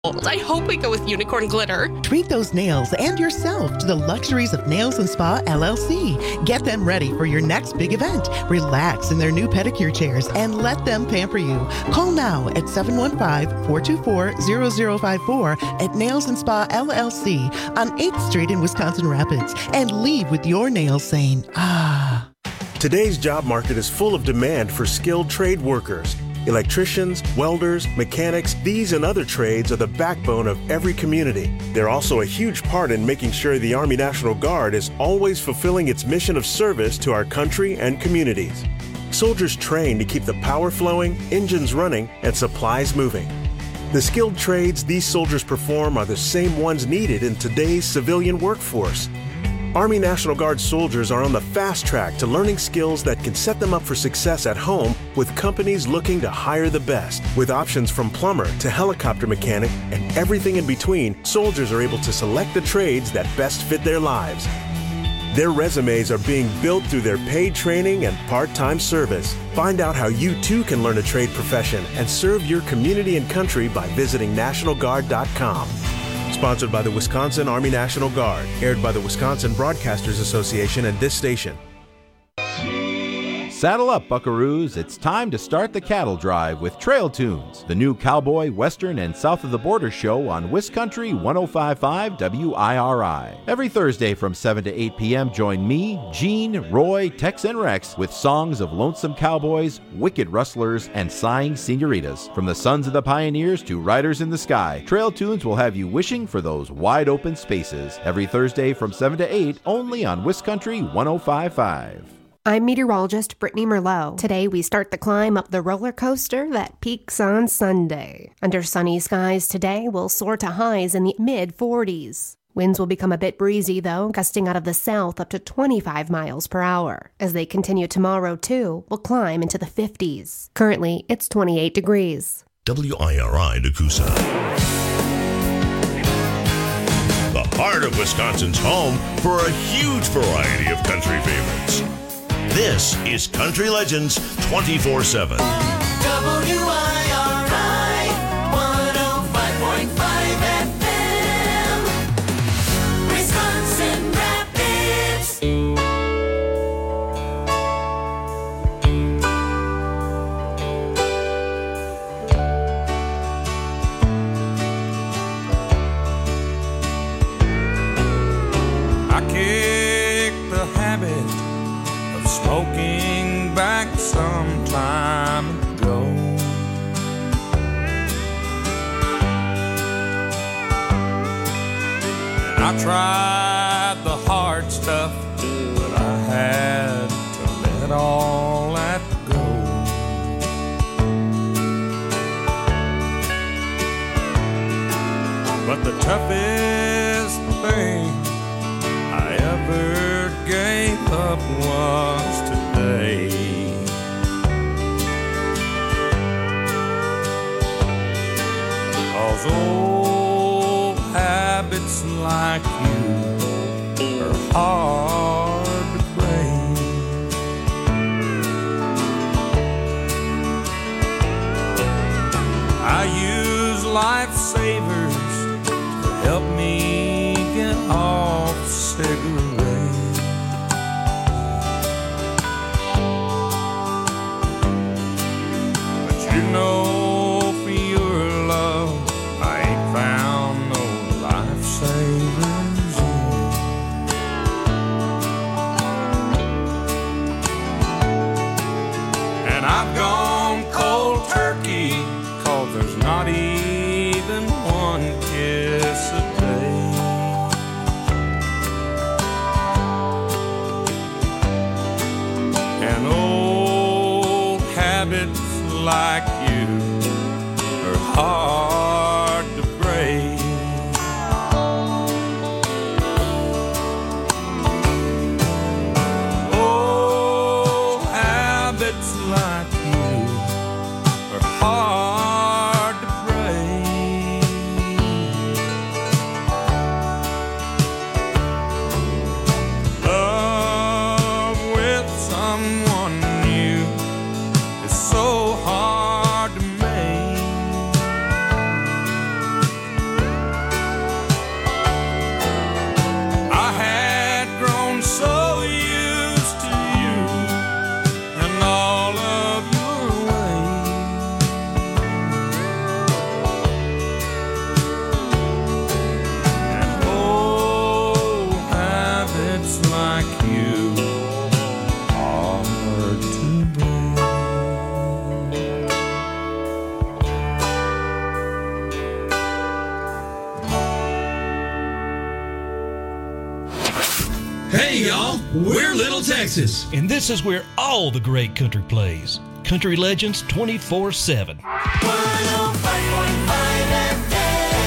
I hope we go with unicorn glitter. Treat those nails and yourself to the luxuries of Nails and Spa LLC. Get them ready for your next big event. Relax in their new pedicure chairs and let them pamper you. Call now at 715-424-0054 at Nails and Spa LLC on 8th Street in Wisconsin Rapids and leave with your nails saying, ah. Today's job market is full of demand for skilled trade workers. Electricians, welders, mechanics, these and other trades are the backbone of every community. They're also a huge part in making sure the Army National Guard is always fulfilling its mission of service to our country and communities. Soldiers train to keep the power flowing, engines running, and supplies moving. The skilled trades these soldiers perform are the same ones needed in today's civilian workforce. Army National Guard soldiers are on the fast track to learning skills that can set them up for success at home with companies looking to hire the best. With options from plumber to helicopter mechanic and everything in between, soldiers are able to select the trades that best fit their lives. Their resumes are being built through their paid training and part-time service. Find out how you too can learn a trade profession and serve your community and country by visiting NationalGuard.com. Sponsored by the Wisconsin Army National Guard. Aired by the Wisconsin Broadcasters Association and this station. Saddle up, buckaroos. It's time to start the cattle drive with Trail Tunes, the new cowboy, western, and south of the border show on Wiscountry 105.5 WIRI. Every Thursday from 7 to 8 p.m., join me, Gene, Roy, Tex, and Rex with songs of lonesome cowboys, wicked rustlers, and sighing senoritas. From the sons of the pioneers to riders in the sky, Trail Tunes will have you wishing for those wide open spaces. Every Thursday from 7 to 8, only on Wiscountry 105.5. I'm meteorologist Brittany Merlot. Today we start the climb up the roller coaster that peaks on Sunday. Under sunny skies today, we'll soar to highs in the mid-40s. Winds will become a bit breezy, though, gusting out of the south up to 25 miles per hour. As they continue tomorrow, too, we'll climb into the 50s. Currently, it's 28 degrees. WIRI Nakusa. The heart of Wisconsin's home for a huge variety of country favorites. This is Country Legends 24/7. WIRI 105.5 FM, Wisconsin Rapids. I kicked the habit of smoking back some time ago. And I tried the hard stuff, but I had to let all that go. But the toughest thing I ever gave up was today. 'Cause old habits like you are hard to break. I use lifesavers to help me get off cigarettes. But you know, for your love, I ain't found no lifesavers yet. And I've gone cold turkey, 'cause there's not even one kiss a day. Hey, y'all, we're Little Texas. And this is where all the great country plays. Country Legends 24/7. 105.5 FM.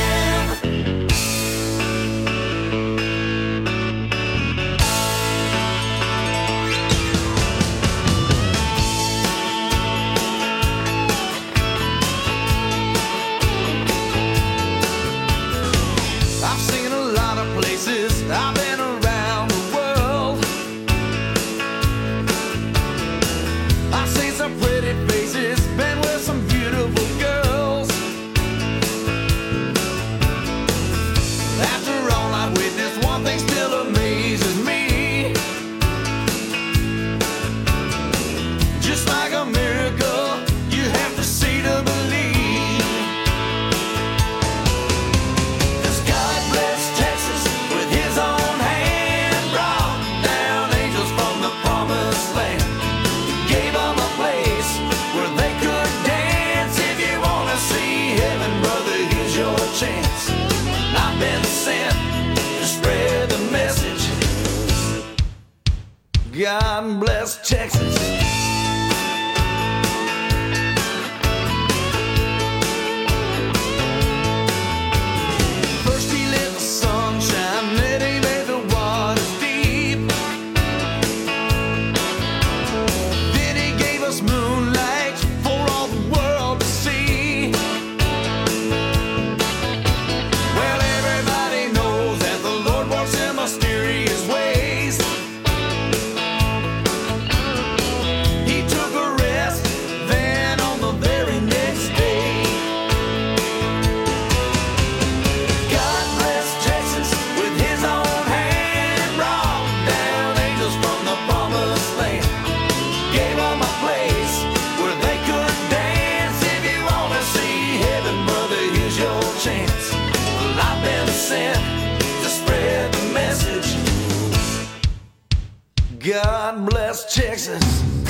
I've seen a lot of places. I've been around the world. I've seen some pretty faces, been with some beautiful girls. After all I've witnessed, one thing still amazes me. Just like a miracle, you have to see to believe. 'Cause God bless Texas with his own hand, brought down angels from the promised land. Gave them a place where they could dance. If you wanna see heaven, brother, here's your chance. I've been sent to spread the message. God bless Texas. First he lit the sunshine, then he made the waters deep. Then he gave us moonlight for all the world to see. Well, everybody knows that the Lord works in mysterious ways. He took a rest, then on the very next day. God bless Texas with his own hand, brought down angels from the promised land. Gave them a place where they could dance. If you wanna see heaven, brother, here's your chance. Well, I've been sent to spread the message. God bless Texas.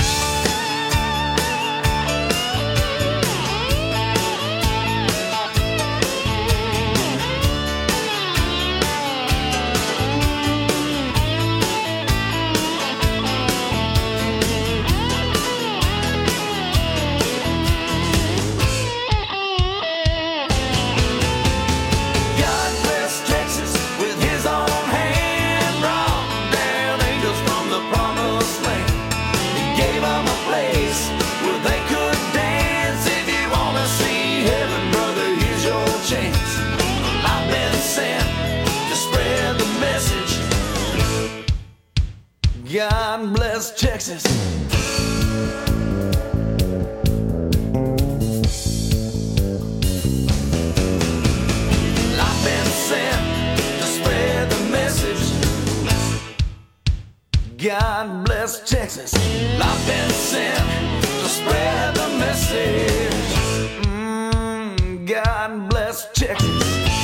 God bless Texas with his own hand, brought down angels from the promised land. He gave them a place where they could dance. If you wanna see heaven, brother, here's your chance. I've been sent to spread the message. God bless Texas. I've been sent to spread the message. God bless Texas. I've been sent to spread the message. God bless Texas.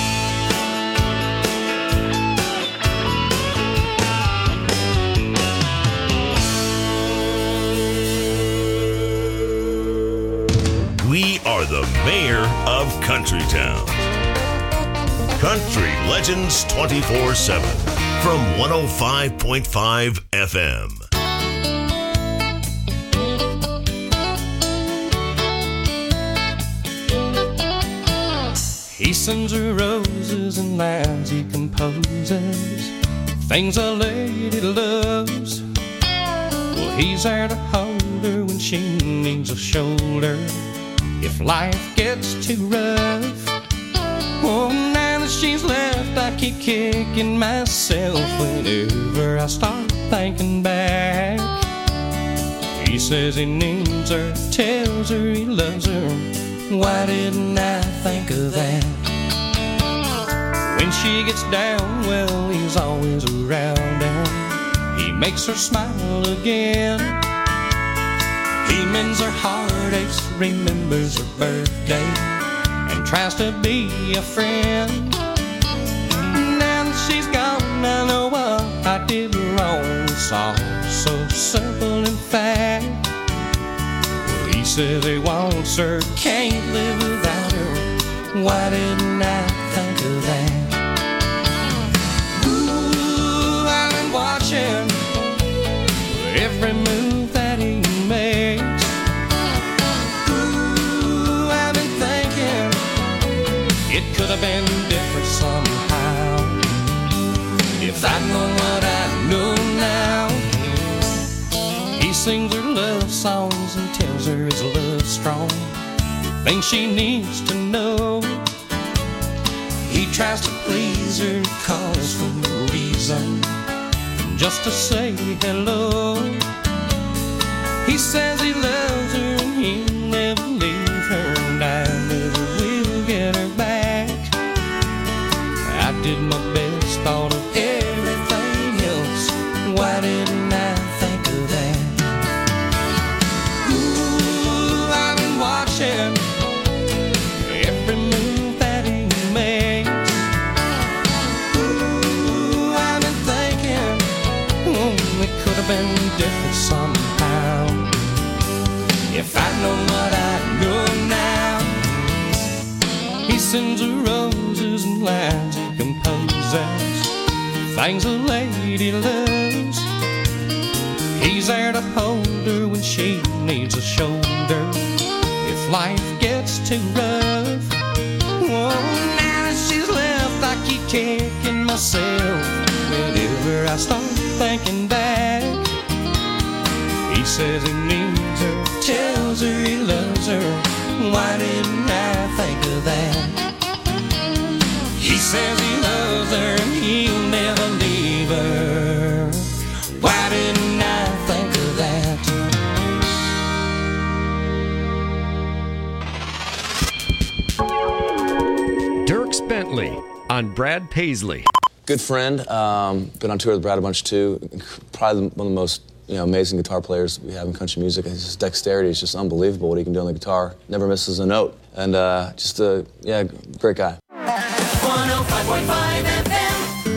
We are the mayor of Countrytown. Country Legends 24/7 from 105.5 FM. He sends her roses and lines he composes, things a lady loves. Well, he's there to hold her when she needs a shoulder, if life gets too rough. Oh, now that she's left, I keep kicking myself whenever I start thinking back. He says he needs her, tells her he loves her. Why didn't I think of that? When she gets down, well, he's always around and he makes her smile again. He mends her heartaches, remembers her birthday, and tries to be a friend. Now that she's gone, I know what I did wrong. It's all so simple in fact. Well, he says he wants her, can't live without her. Why didn't I think of that? Ooh, I've been watching different somehow. If I know what I know now, he sings her love songs and tells her his love's strong. Things she needs to know. He tries to please her, calls for no reason, just to say hello. He says he loves her and he'll never leave her, and I never will get her back. I did my best, thought of everything else. Why didn't I think of that? Ooh, I've been watching every move that he makes. Ooh, I've been thinking, oh, it could have been different somehow. If I know what I know now, he sends her roses and lines he composes, things a lady loves. He's there to hold her when she needs a shoulder, if life gets too rough. Oh, now that she's left, I keep kicking myself whenever I start thinking back. He says he needs her, tells her he loves her. Why didn't I think of that? He says he loves her and he'll never leave her. Why didn't I think of that? Dierks Bentley on Brad Paisley. Good friend. Been on tour with Brad a bunch too. Probably one of the most amazing guitar players we have in country music. His dexterity is just unbelievable what he can do on the guitar. Never misses a note. And just a great guy. 105.5 FM.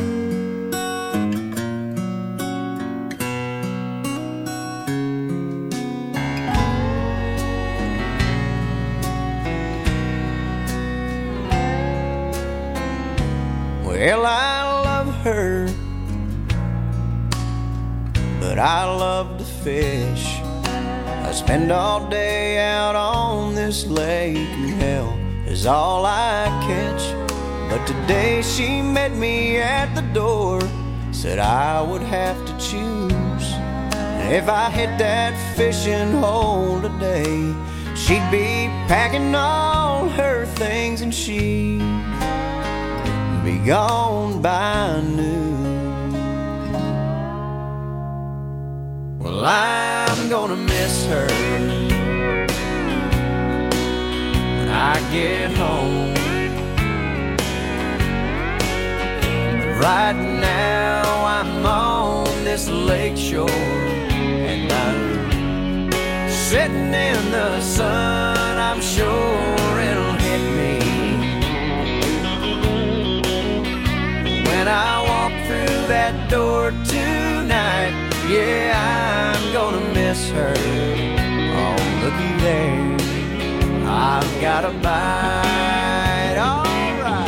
Well, I love her, but I love to fish. I spend all day out on this lake, and hell is all I catch. But today she met me at the door, said I would have to choose. And if I hit that fishing hole today, she'd be packing all her things and she'd be gone by noon. Well, I'm gonna miss her when I get home. Right now I'm on this lake shore, and I'm sitting in the sun. I'm sure it'll hit me when I walk through that door tonight. Yeah, I'm gonna miss her. Oh, looky there, I've got a bite. All right.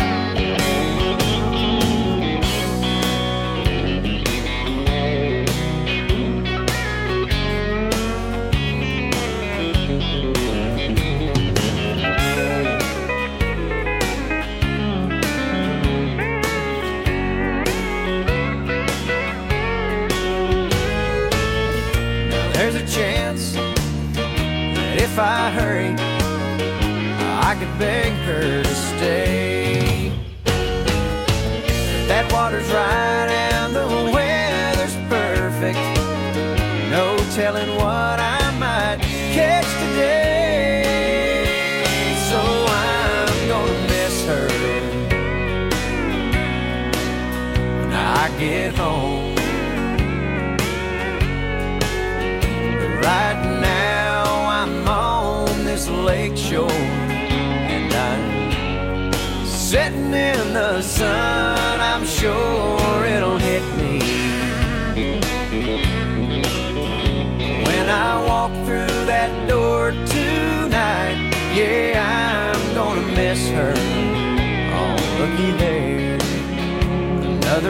There's a chance that if I hurry, I could beg her to stay. But that water's right and the weather's perfect. No telling what I might catch today. So I'm gonna miss her when I get home. Right now I'm on this lake shore, and I'm sitting in the sun. I'm sure it'll hit me when I walk through that door tonight. Yeah, I'm gonna miss her. Oh, looky there, another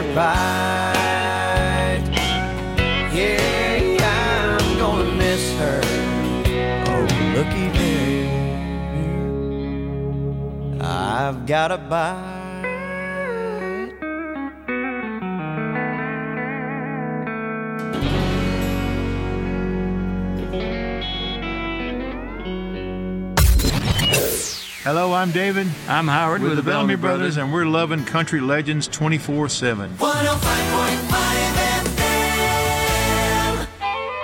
bite. Yeah, I'm gonna miss her. Oh, looky there, I've got a bite. Hello, I'm David. I'm Howard with the Bellamy Brothers, and we're loving Country Legends 24/7. 105.5 FM.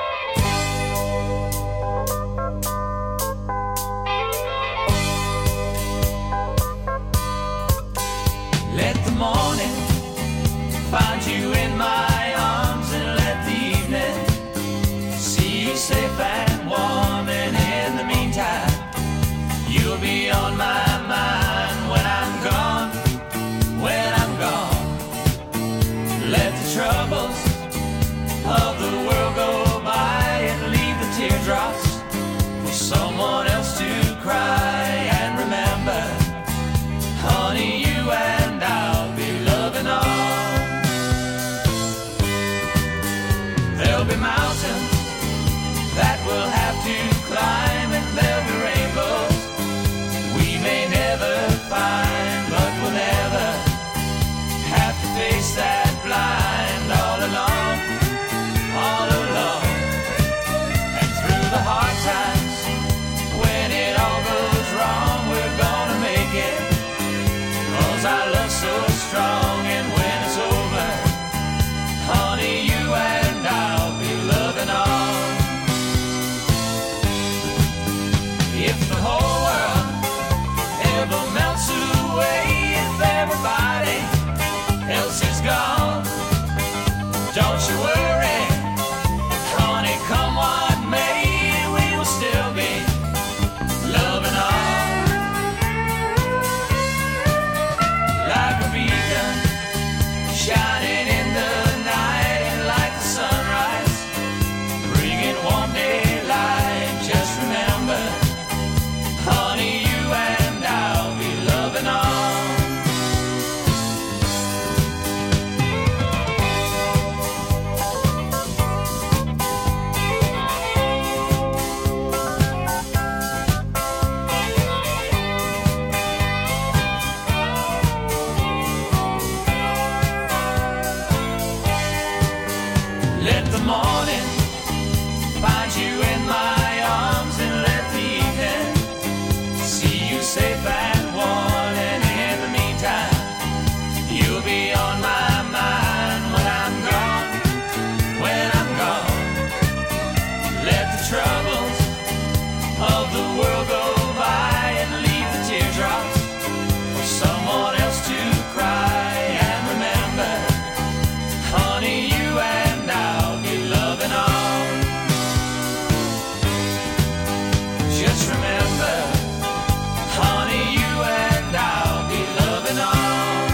Let the morning find you in my arms, and let the evening see you safe and warm. And in the meantime, you'll be on my mind when I'm gone, when I'm gone. Let the troubles of the world go by and leave the teardrops for someone else to cry. And remember, honey, you and I'll be loving on. There'll be mountains that we'll have to climb, and there'll be rainbows we may never find, but we'll never have to face that blind all alone, all alone. And through the hard times, when it all goes wrong, we're gonna make it, 'cause our love's so strong. And when it's over, honey, you and I'll be loving on. If the whole world ever melts away, if everybody else is gone, don't you worry, honey, come what may, we will still be loving on. Like a beacon shining in the night, and like the sunrise bringing warm daylight. Just remember, honey, you and I'll be loving on. Let the morning find you in my arms, and let the evening see you safe and warm. And in the meantime, you'll be on my mind when I'm gone, when I'm gone. Let the troubles of the world go by and leave the teardrops for someone else to cry. And remember, honey, you and I'll be loving on. Just remember, honey, you and I'll be loving on.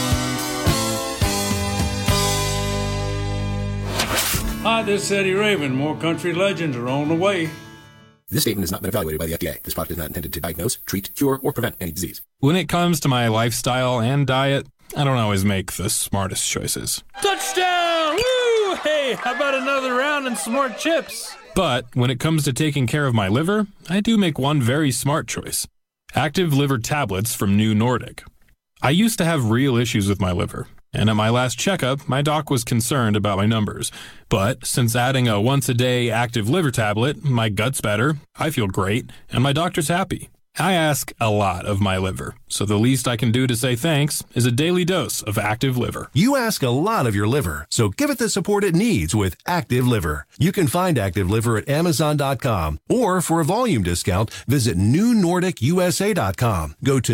Hi, this is Eddie Raven. More Country Legends are on the way. This statement has not been evaluated by the FDA. This product is not intended to diagnose, treat, cure, or prevent any disease. When it comes to my lifestyle and diet, I don't always make the smartest choices. Touchdown! Woo! Hey, how about another round and some more chips? But when it comes to taking care of my liver, I do make one very smart choice. Active liver tablets from New Nordic. I used to have real issues with my liver, and at my last checkup, my doc was concerned about my numbers. But since adding a once-a-day active liver tablet, my gut's better, I feel great, and my doctor's happy. I ask a lot of my liver, so the least I can do to say thanks is a daily dose of Active Liver. You ask a lot of your liver, so give it the support it needs with Active Liver. You can find Active Liver at Amazon.com, or for a volume discount, visit NewNordicUSA.com. Go to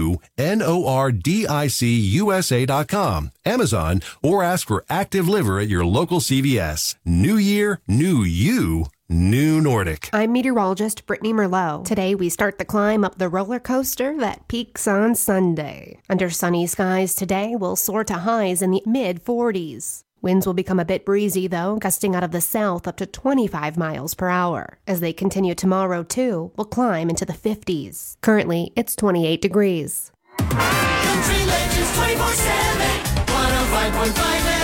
NewNordicUSA.com, Amazon, or ask for Active Liver at your local CVS. New year, new you. New Nordic. I'm meteorologist Brittany Merlot. Today we start the climb up the roller coaster that peaks on Sunday. Under sunny skies today, we'll soar to highs in the mid-40s. Winds will become a bit breezy, though, gusting out of the south up to 25 miles per hour. As they continue tomorrow, too, we'll climb into the 50s. Currently, it's 28 degrees. Country Legends 24/7, 105.5 FM.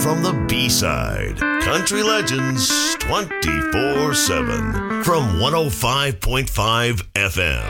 from the B-side. Country Legends 24/7 from 105.5 FM.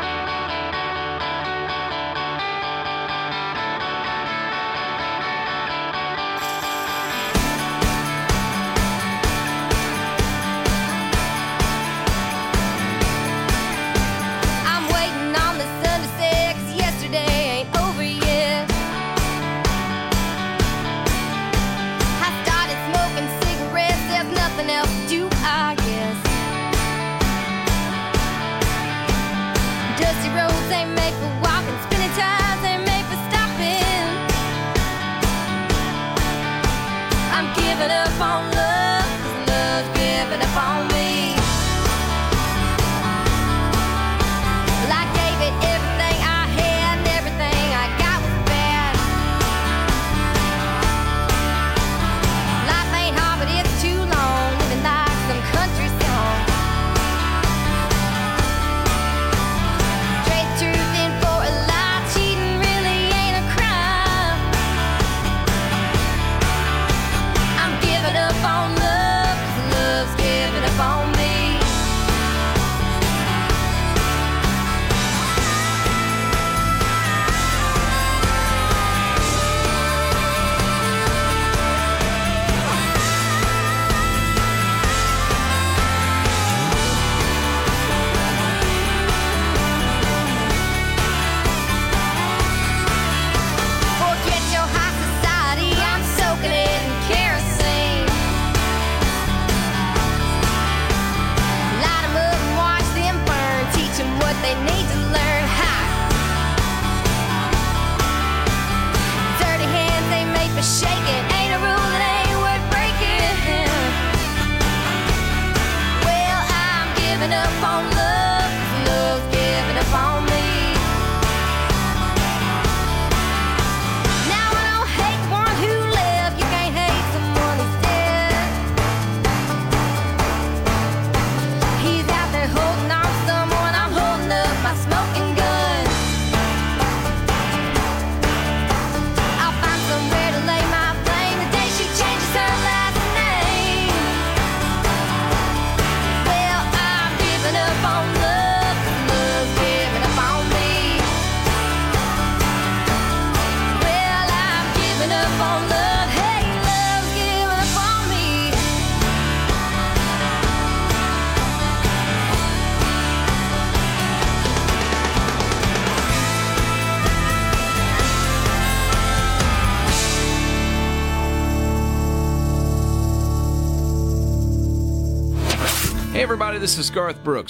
Hey everybody, this is Garth Brooks.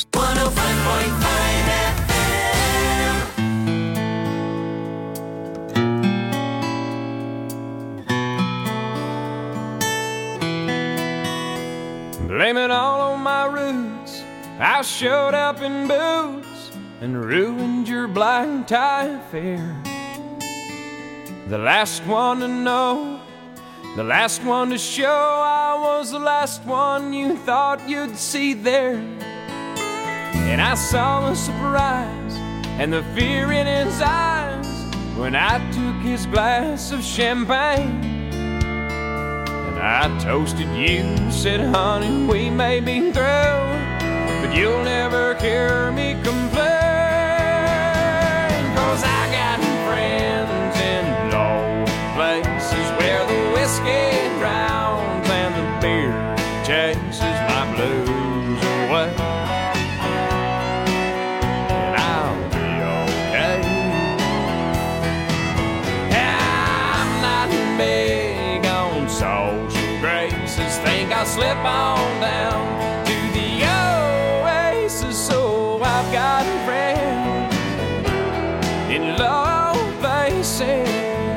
105.5 Blame it all on my roots. I showed up in boots and ruined your black tie affair. The last one to know, the last one to show, I was the last one you thought you'd see there. And I saw the surprise and the fear in his eyes when I took his glass of champagne. And I toasted you, said, honey, we may be through, but you'll never hear me complain. 'Cause I got friends in low places where the whiskey drowns and the beer chases my blues away. And I'll be okay. I'm not big on social graces. Think I'll slip on down to the oasis. So I've got friends in low places.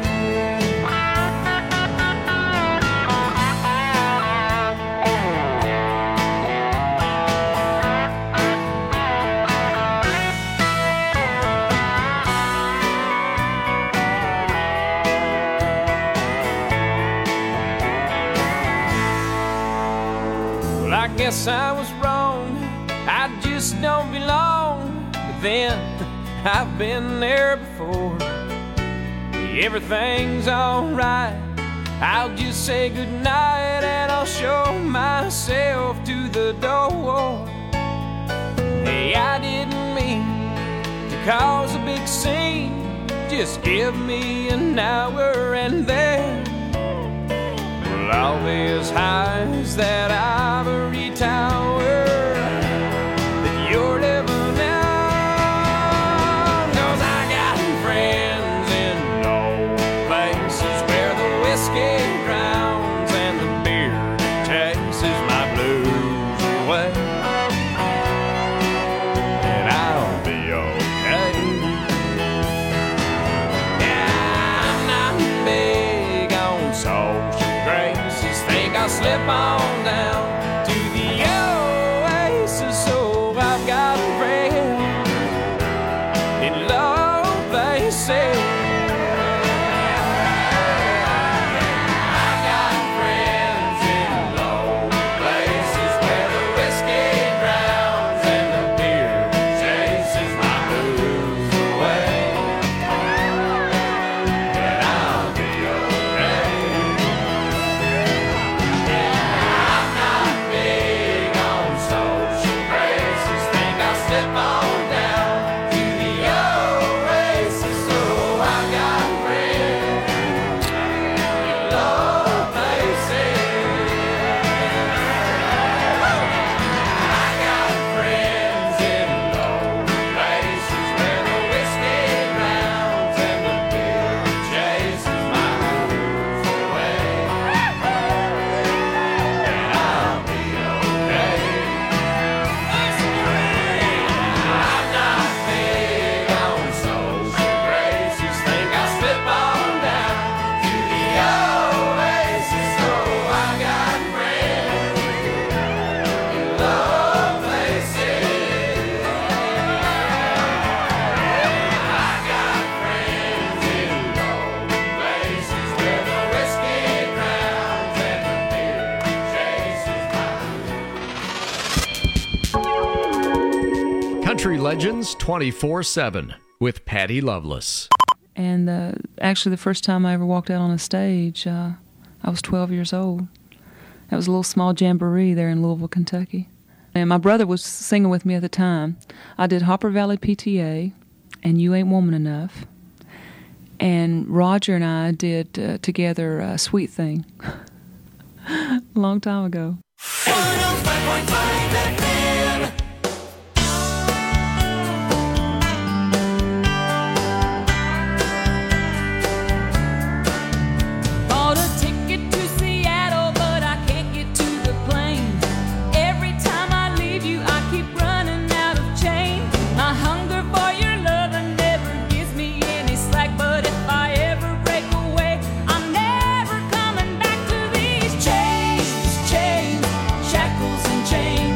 Well, I guess I was wrong. I just don't belong. But then I've been there before. Everything's alright I'll just say goodnight and I'll show myself to the door. Hey, I didn't mean to cause a big scene. Just give me an hour and then well, all these highs that ivory tower that you're living in. 'Cause I got friends in old places where the whiskey drowns and the beer chases my blues away. And I'll be okay. Yeah, I'm not big on social graces. Think I'll slip on down to the oasis. So I've got a friend in low places. Country Legends 24/7 with Patty Loveless. And actually, the first time I ever walked out on a stage, I was 12 years old. That was a little small jamboree there in Louisville, Kentucky. And my brother was singing with me at the time. I did Hopper Valley PTA and You Ain't Woman Enough. And Roger and I did together Sweet Thing a long time ago. 105.5 FM. Bought a ticket to Seattle, but I can't get to the plane. Every time I leave you, I keep running out of change. My hunger for your love never gives me any slack, but if I ever break away, I'm never coming back to these chains, shackles and chains.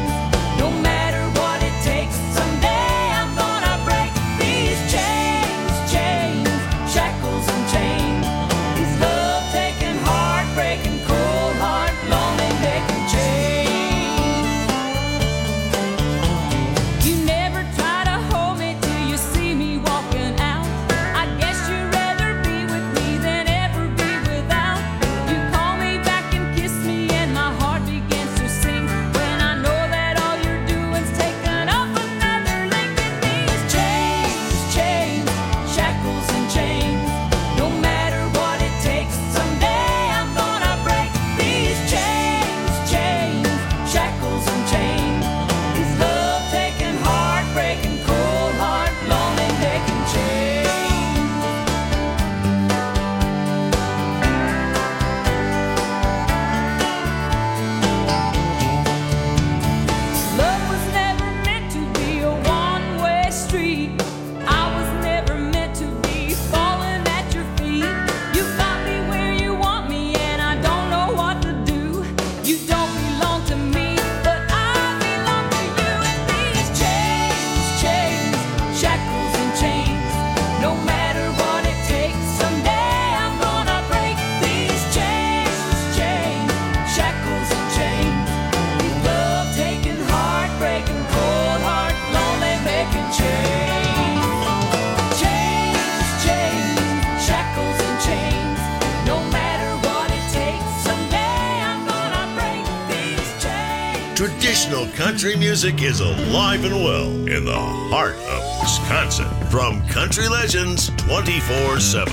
country music is alive and well in the heart of Wisconsin. From Country Legends 24/7,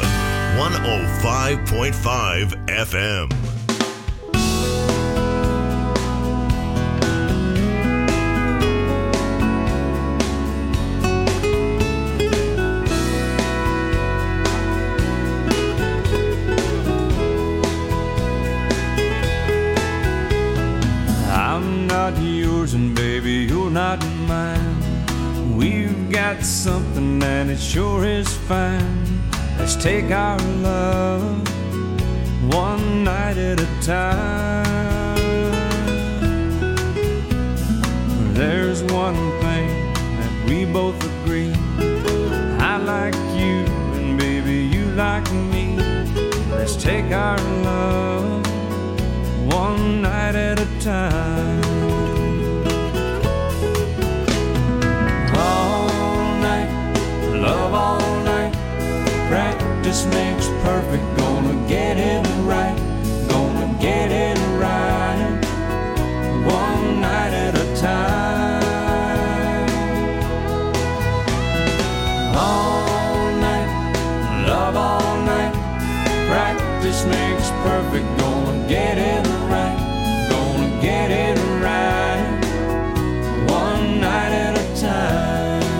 105.5 FM. And baby, you're not mine. We've got something and it sure is fine. Let's take our love one night at a time. There's one thing that we both agree. I like you and baby, you like me. Let's take our love one night at a time. Love all night, practice makes perfect. Gonna get it right, gonna get it right, one night at a time. All night, love all night, practice makes perfect. Gonna get it right, gonna get it right, one night at a time.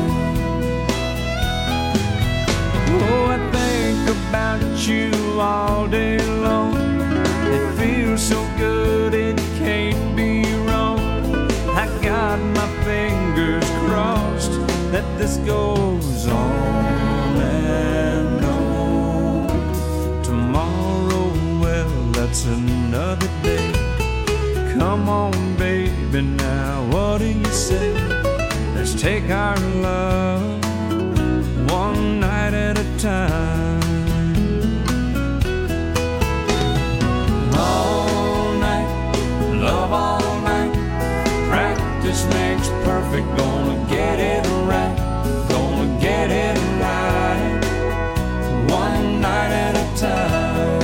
About you all day long, it feels so good it can't be wrong. I got my fingers crossed that this goes on and on. Tomorrow, well, that's another day. Come on, baby, now what do you say? Let's take our love one night at a time. Love all night, practice makes perfect. Gonna get it right, gonna get it right, one night at a time.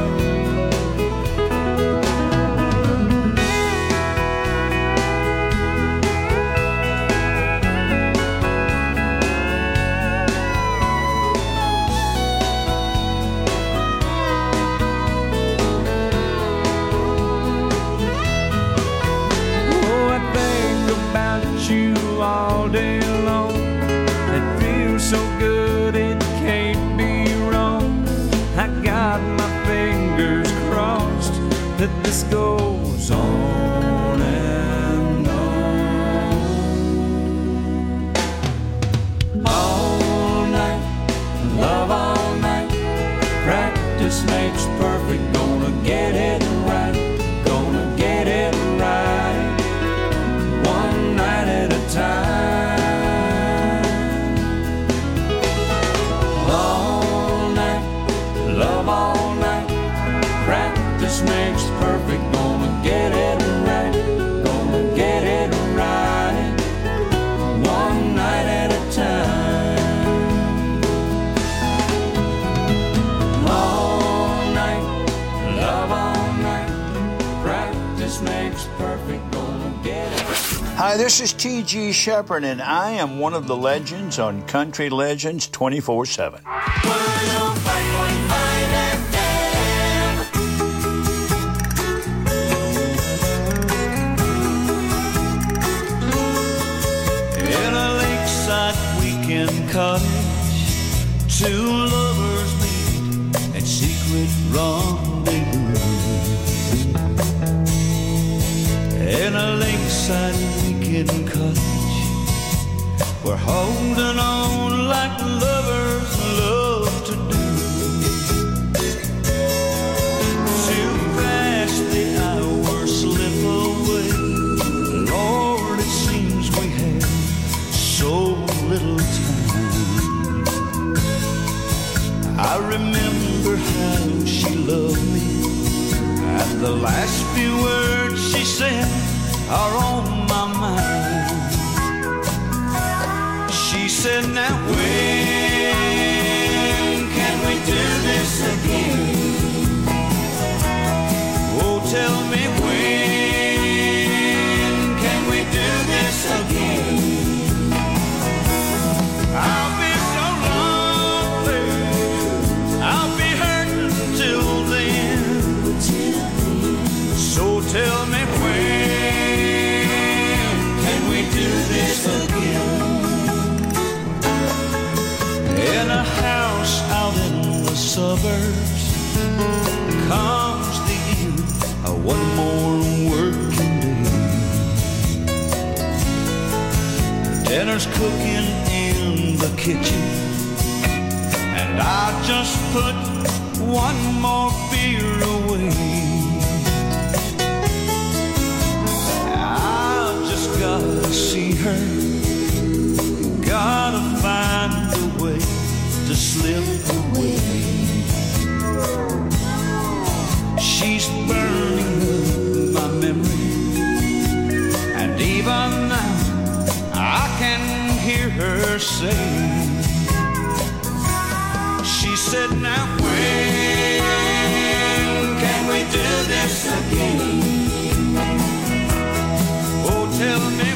All day long, it feels so good it can't be wrong. I got my fingers crossed that this goes on and on. All night, love all night, practice makes perfect. Gonna get it right, gonna get it right, one night at a time. All night, love all night, practice makes perfect. Gonna get it right, gonna get it right, one night at a time. All night, love all night, practice makes perfect. Gonna get it. Hi, this is T.G. Shepherd, and I am one of the legends on Country Legends 24/7. In a lakeside weekend cottage, two lovers meet at secret rendezvous. In a lakeside weekend cottage, we're holding on like lovers love to do. Too fast the hours slip away. Lord, it seems we have so little time. I remember how she loved me, and the last few words she said are on my mind. She said, do this again? In a house out in the suburbs comes the end of one more working day. Dinner's cooking in the kitchen, and I just put one more beer away. I just gotta see her, gotta find a way to slip away. She's burning up my memory, and even now I can hear her say, she said, now when can we do this again? Oh, tell me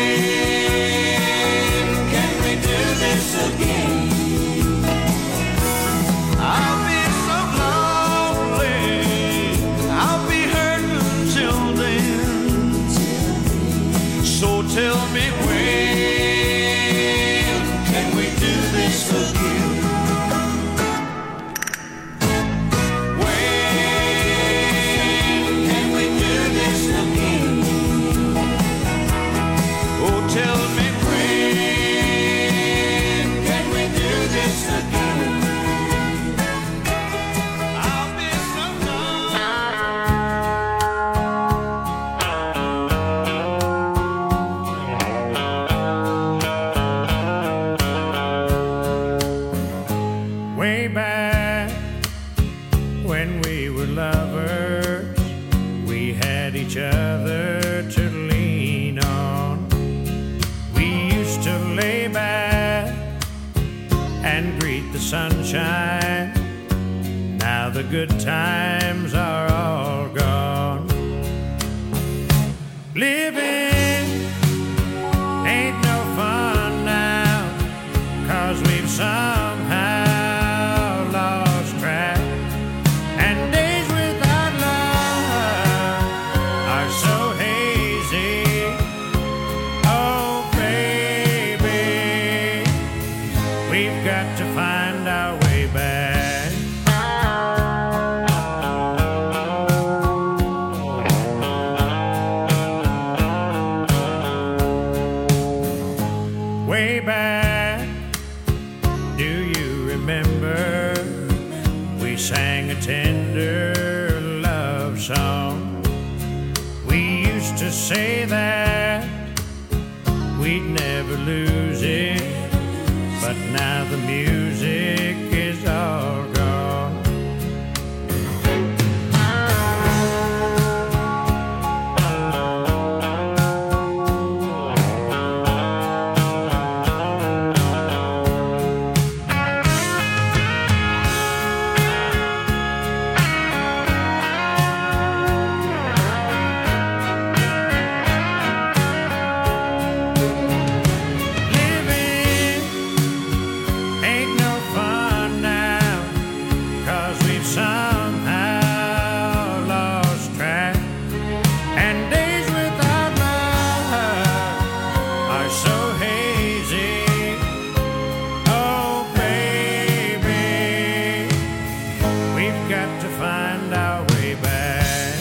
when can we do this again? I'll be so lonely, I'll be hurting till then. So tell me when can we do this again? Tell me when can we do this again? I'll be so long. Way back when we were lovers, we had each other to lean on. To lay back and greet the sunshine. Now the good times are all gone. Living ain't no fun now, 'cause we've somehow lost track. And days without love are so hazy. We've got to find our way back. Way back, do you remember? We sang a tender love song. We used to say that we'd never lose it, but now the music is all gone. Somehow lost track, and days without love are so hazy. Oh baby, we've got to find our way back.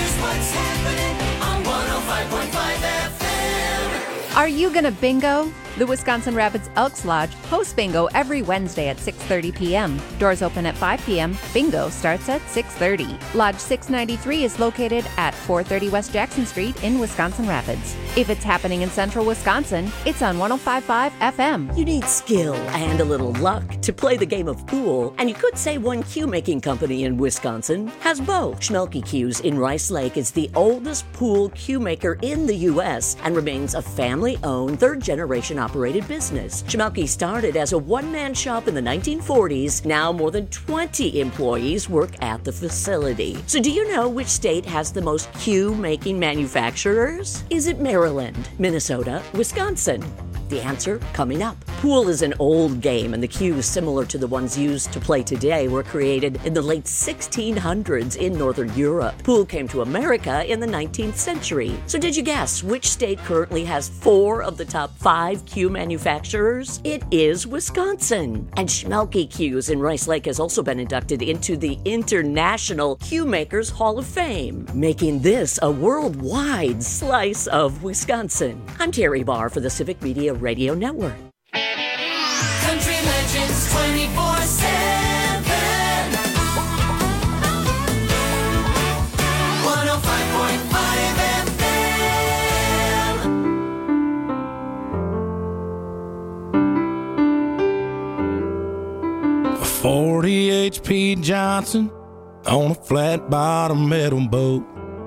Are you gonna bingo? The Wisconsin Rapids Elks Lodge hosts bingo every Wednesday at 6:30 p.m. Doors open at 5 p.m. Bingo starts at 6:30. Lodge 693 is located at 430 West Jackson Street in Wisconsin Rapids. If it's happening in central Wisconsin, it's on 105.5 FM. You need skill and a little luck to play the game of pool, and you could say one cue-making company in Wisconsin has both. Schmelke Cues in Rice Lake is the oldest pool cue maker in the U.S. and remains a family-owned, third-generation operated business. Schmelke started as a one-man shop in the 1940s. Now more than 20 employees work at the facility. So do you know which state has the most cue-making manufacturers? Is it Maryland, Minnesota, Wisconsin? The answer coming up. Pool is an old game, and the cues similar to the ones used to play today were created in the late 1600s in Northern Europe. Pool came to America in the 19th century. So did you guess which state currently has 4 of the top 5 cue manufacturers? It is Wisconsin. And Schmelke Cues in Rice Lake has also been inducted into the International Cue Makers Hall of Fame, making this a worldwide slice of Wisconsin. I'm Terry Barr for the Civic Media Radio Network. Country Legends 24/7. 105.5 A 40 HP Johnson on a flat bottom metal boat.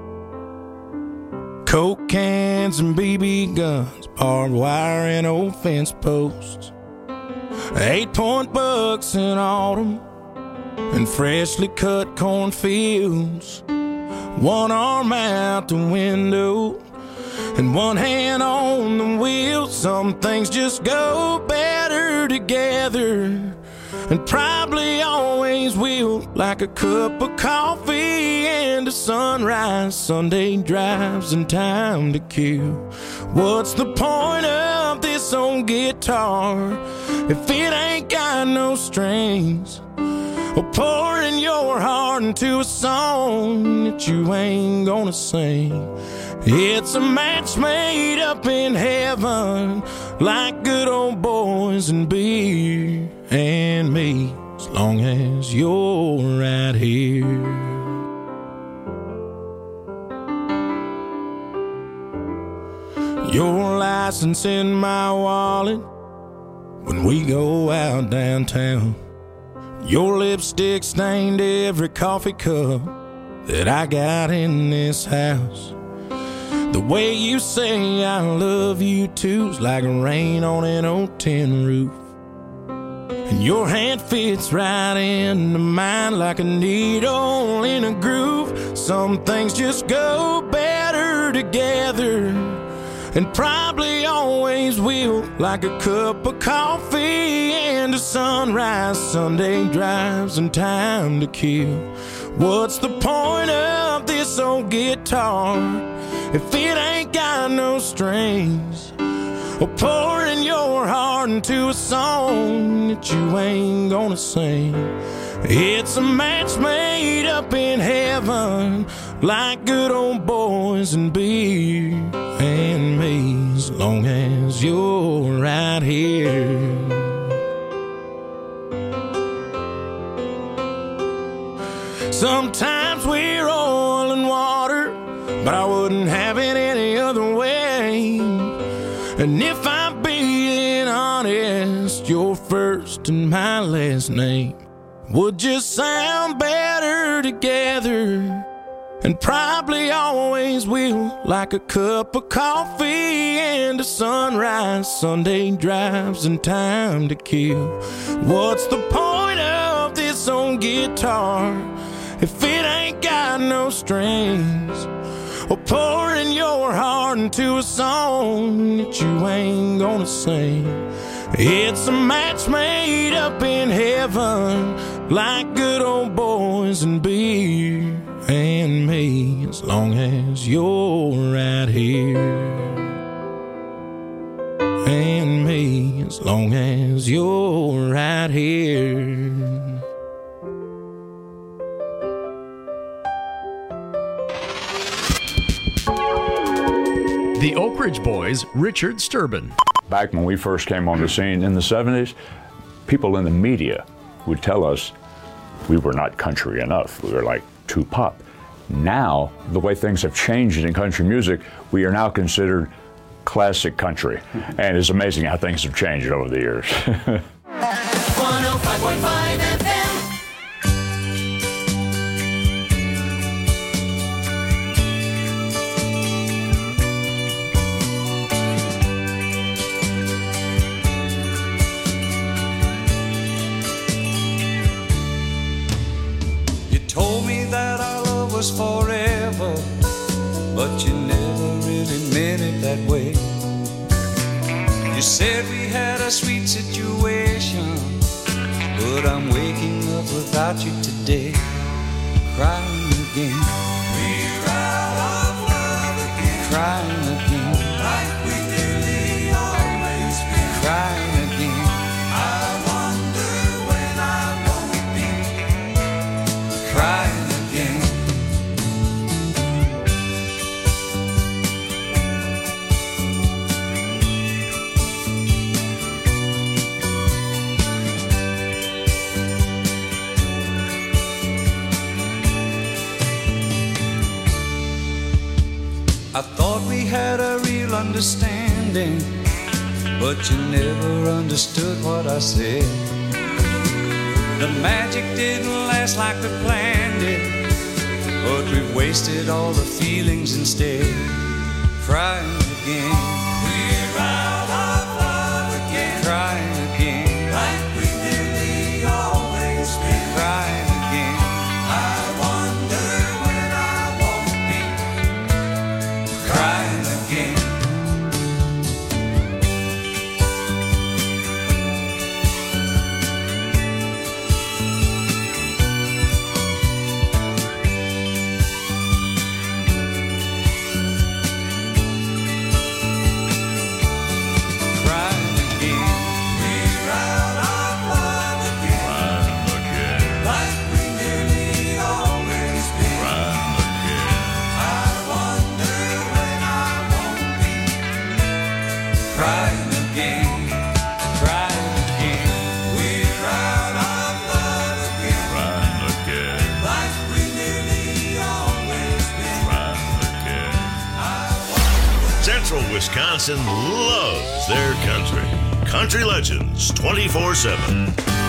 Coke cans and BB guns, barbed wire and old fence posts. 8-point bucks in autumn and freshly cut cornfields. One arm out the window and one hand on the wheel. Some things just go better together, and probably always will, like a cup of coffee and a sunrise, Sunday drives and time to kill. What's the point of this old guitar if it ain't got no strings? Or pouring your heart into a song that you ain't gonna sing. It's a match made up in heaven, like good old boys and beer and me, as long as you're right here. Your license in my wallet when we go out downtown. Your lipstick stained every coffee cup that I got in this house. The way you say I love you too's like rain on an old tin roof. And your hand fits right into mine like a needle in a groove. Some things just go better together, and probably always will, like a cup of coffee and a sunrise, Sunday drives and time to kill. What's the point of this old guitar if it ain't got no strings? Or pouring your heart into a song that you ain't gonna sing. It's a match made up in heaven, like good old boys and beer and me, as long as you're right here. Sometimes we're oil and water, but I wouldn't have it any other way. And if I'm being honest, your first and my last name would just sound better together, and probably always will, like a cup of coffee and a sunrise, Sunday drives and time to kill. What's the point of this old guitar if it ain't got no strings? Or pouring your heart into a song that you ain't gonna sing. It's a match made up in heaven, like good old boys and beer and me, as long as you're right here. And me, as long as you're right here. The Oak Ridge Boys, Richard Sturban. Back when we first came on the scene in the 70s, people in the media would tell us we were not country enough. We were like too pop. Now, the way things have changed in country music, we are now considered classic country. And it's amazing how things have changed over the years. 105.5 FM. You told me that our love was forever, but you never really meant it that way. You said we had a sweet situation, but I'm waking up without you today, crying again. We're out of love again, crying again, like we nearly always been, crying again. I wonder when I won't be crying again. I thought we had a real understanding, but you never understood what I said. The magic didn't last like we planned it, but we wasted all the feelings instead, crying again. We're out of love again, crying again, like we nearly always been, crying again. I wonder when I won't be crying again. Wisconsin loves their country. Country Legends 24/7.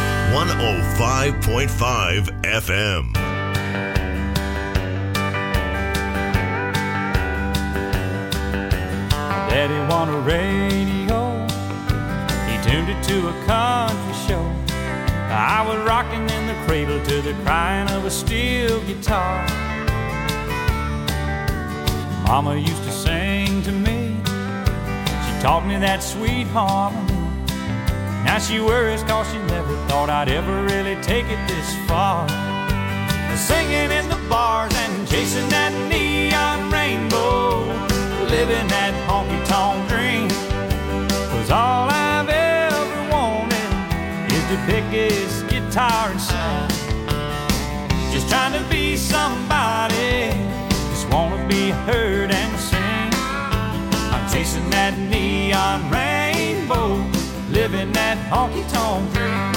105.5 FM. Daddy won a radio. He tuned it to a country show. I was rocking in the cradle to the crying of a steel guitar. Mama used to sing to me. Taught me that sweet harmony. Now she worries cause she never thought I'd ever really take it this far. Singing in the bars and chasing that neon rainbow, living that honky-tonk dream. 'Cause all I've ever wanted is to pick his guitar and sing. Just trying to be somebody, just wanna be heard and sing. Chasing that neon rainbow, living that honky-tonk dream.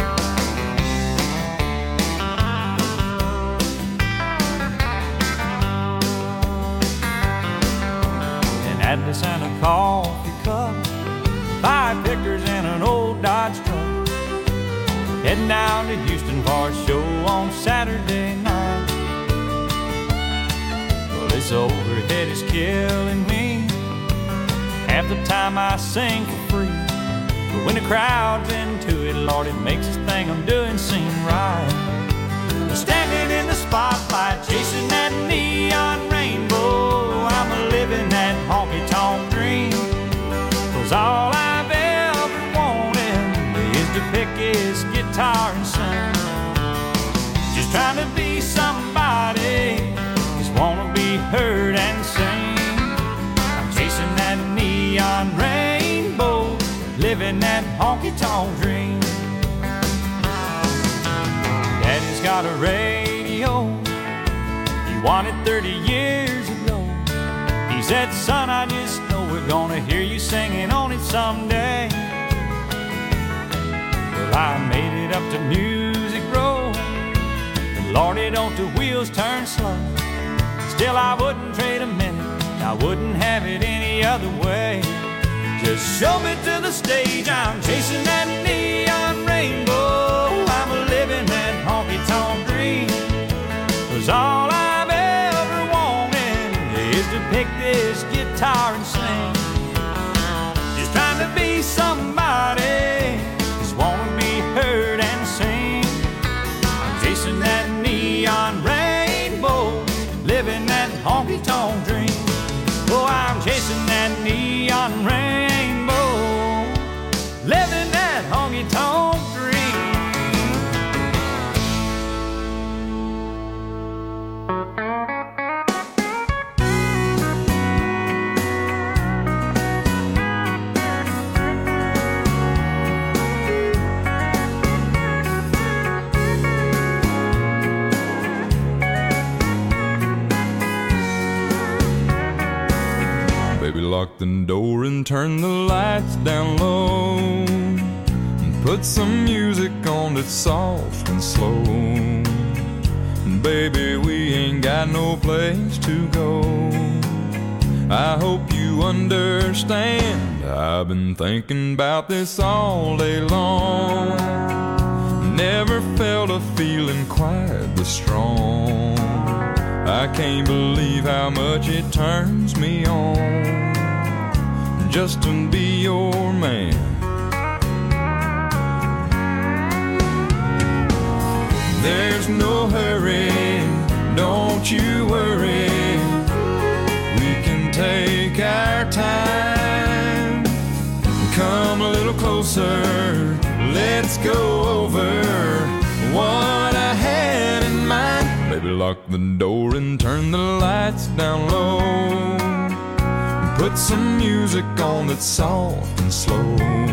An Atlas and a coffee cup, 5 pickers and an old Dodge truck. Heading down to Houston for a show on Saturday night. Well, this overhead is killing me. Half the time I sing for free, but when the crowd's into it, Lord, it makes this thing I'm doing seem right. Standing in the spotlight, chasing that neon rainbow, I'm living that honky-tonk dream. 'Cause all I've ever wanted is to pick his guitar and sing. Just trying to be somebody, just wanna be heard and sing. Chasing that neon rainbow, living that honky-tonk dream. Daddy's got a radio, he won it 30 years ago. He said, son, I just know it Gonna hear you singing on it someday. Well, I made it up to Music Row. And Lordy, don't the wheels turn slow. Still, I wouldn't trade a minute. I wouldn't have it any other way. Just show me to the stage. I'm chasing that neon rainbow. I'm living that honky-tonk dream. 'Cause all I've ever wanted is to pick this guitar and sing. Just trying to be somebody, just wanna be heard and sing. I'm chasing that neon rainbow, living that honky-tonk dream. Oh, I'm chasing that neon rainbow, living that honky-tonk dream. Baby, lock the door and turn the lights down low, and put some music on that's soft and slow. And baby, we ain't got no place to go. I hope you understand, I've been thinking about this all day long. Never felt a feeling quite this strong. I can't believe how much it turns me on just to be your man. There's no hurry, don't you worry. We can take our time. Come a little closer, let's go over what I had in mind. Baby, lock the door and turn the lights down low. Put some music on that's soft and slow.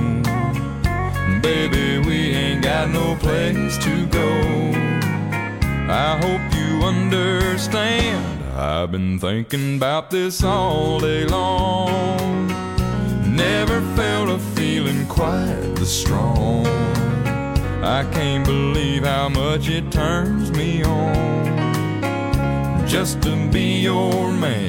Baby, we ain't got no place to go. I hope you understand, I've been thinking about this all day long. Never felt a feeling quite this strong. I can't believe how much it turns me on just to be your man.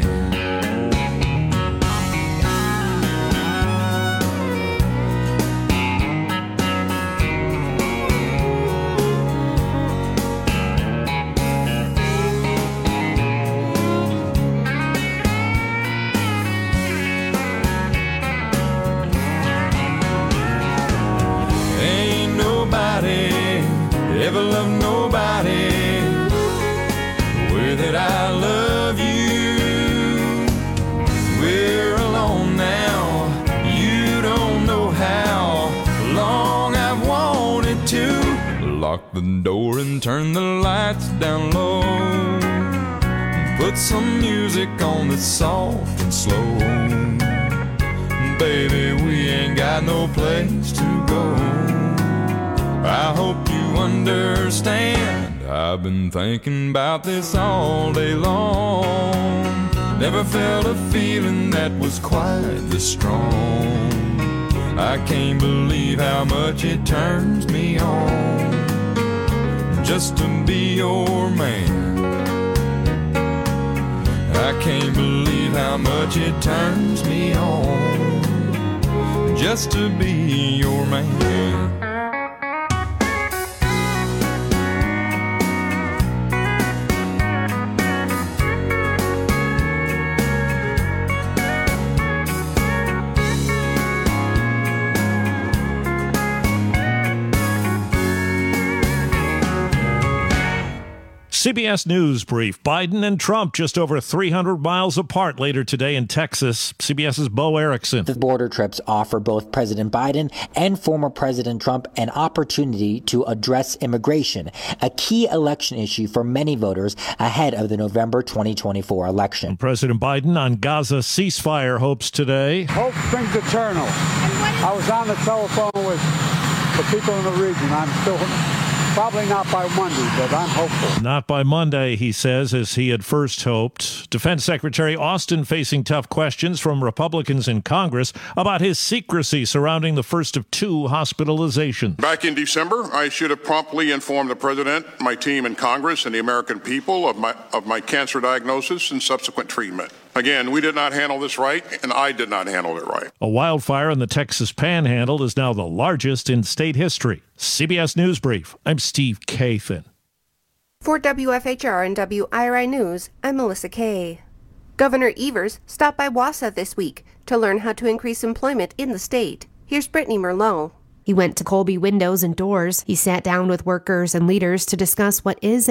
Ever love nobody with it. I love you. We're alone now. You don't know how long I've wanted to. Lock the door and turn the lights down low. Put some music on that's soft and slow. Baby, we ain't got no place to go. I hope you understand, I've been thinking about this all day long. Never felt a feeling that was quite this strong. I can't believe how much it turns me on just to be your man. I can't believe how much it turns me on just to be your man. CBS News Brief. Biden and Trump just over 300 miles apart later today in Texas. CBS's Bo Erickson. The border trips offer both President Biden and former President Trump an opportunity to address immigration, a key election issue for many voters ahead of the November 2024 election. President Biden on Gaza ceasefire hopes today. Hope springs eternal. I was on the telephone with the people in the region. I'm still Probably not by Monday, but I'm hopeful. Not by Monday, he says, as he had first hoped. Defense Secretary Austin facing tough questions from Republicans in Congress about his secrecy surrounding the first of 2 hospitalizations. Back in December, I should have promptly informed the President, my team in Congress, and the American people of my cancer diagnosis and subsequent treatment. Again, we did not handle this right, and I did not handle it right. A wildfire in the Texas Panhandle is now the largest in state history. CBS News Brief. I'm Steve Kathan. For WFHR and WIRI News, I'm Melissa Kay. Governor Evers stopped by Wausau this week to learn how to increase employment in the state. Here's Brittany Merlot. He went to Colby Windows and Doors. He sat down with workers and leaders to discuss what is